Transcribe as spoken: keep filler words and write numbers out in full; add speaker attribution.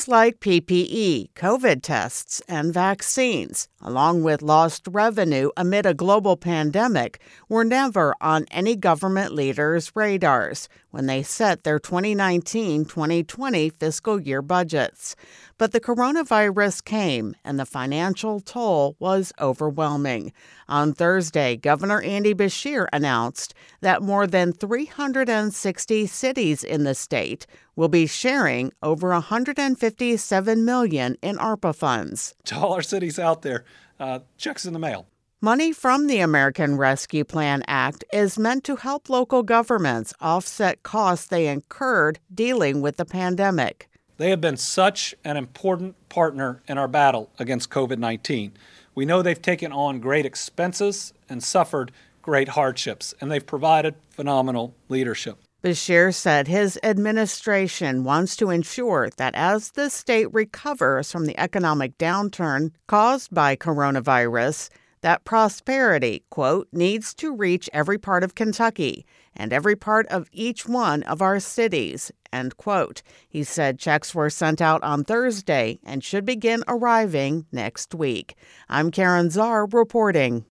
Speaker 1: Things like P P E, COVID tests, and vaccines, along with lost revenue amid a global pandemic, were never on any government leaders' radars when they set their twenty nineteen twenty twenty fiscal year budgets. But the coronavirus came, and the financial toll was overwhelming. On Thursday, Governor Andy Beshear announced that more than three hundred sixty cities in the state will be sharing over one hundred fifty-seven million dollars in ARPA funds.
Speaker 2: To all our cities out there, uh, checks in the mail.
Speaker 1: Money from the American Rescue Plan Act is meant to help local governments offset costs they incurred dealing with the pandemic.
Speaker 2: They have been such an important partner in our battle against COVID nineteen. We know they've taken on great expenses and suffered great hardships, and they've provided phenomenal leadership.
Speaker 1: Beshear said his administration wants to ensure that as the state recovers from the economic downturn caused by coronavirus, that prosperity, quote, needs to reach every part of Kentucky and every part of each one of our cities, end quote. He said checks were sent out on Thursday and should begin arriving next week. I'm Karen Czar reporting.